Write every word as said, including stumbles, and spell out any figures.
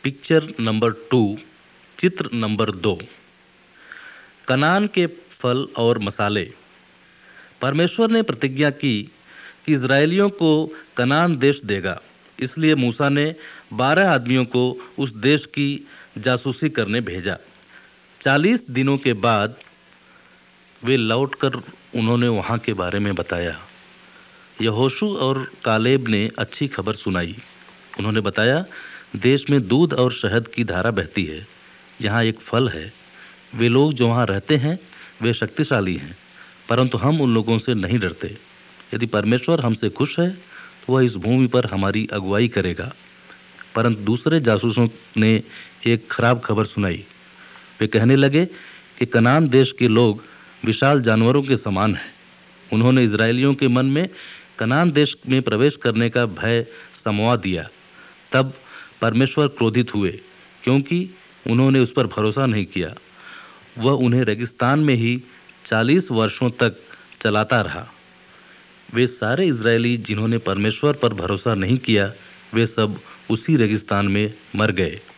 Picture number two, चित्र number दो। Canaan के फल और मसाले। परमेश्वर ने प्रतिज्ञा की कि इज़राइलियों को कनान देश देगा, इसलिए मूसा ने बारह आदमियों को उस देश की जासूसी करने भेजा। चालीस दिनों के बाद वे लौटकर उन्होंने वहाँ के बारे में बताया। यहोशू और कालेब ने अच्छी खबर सुनाई। उन्होंने बताया, देश में दूध और शहद की धारा बहती है। यहाँ एक फल है। वे लोग जो वहाँ रहते हैं वे शक्तिशाली हैं, परंतु हम उन लोगों से नहीं डरते। यदि परमेश्वर हमसे खुश है तो वह इस भूमि पर हमारी अगुवाई करेगा। परंतु दूसरे जासूसों ने एक खराब खबर सुनाई। वे कहने लगे कि कनान देश के लोग विशाल जानवरों के समान हैं। उन्होंने इज़राइलियों के मन में कनान देश में प्रवेश करने का भय समवा दिया। तब परमेश्वर क्रोधित हुए, क्योंकि उन्होंने उस पर भरोसा नहीं किया। वह उन्हें रेगिस्तान में ही चालीस वर्षों तक चलाता रहा। वे सारे इज़राइली जिन्होंने परमेश्वर पर भरोसा नहीं किया, वे सब उसी रेगिस्तान में मर गए।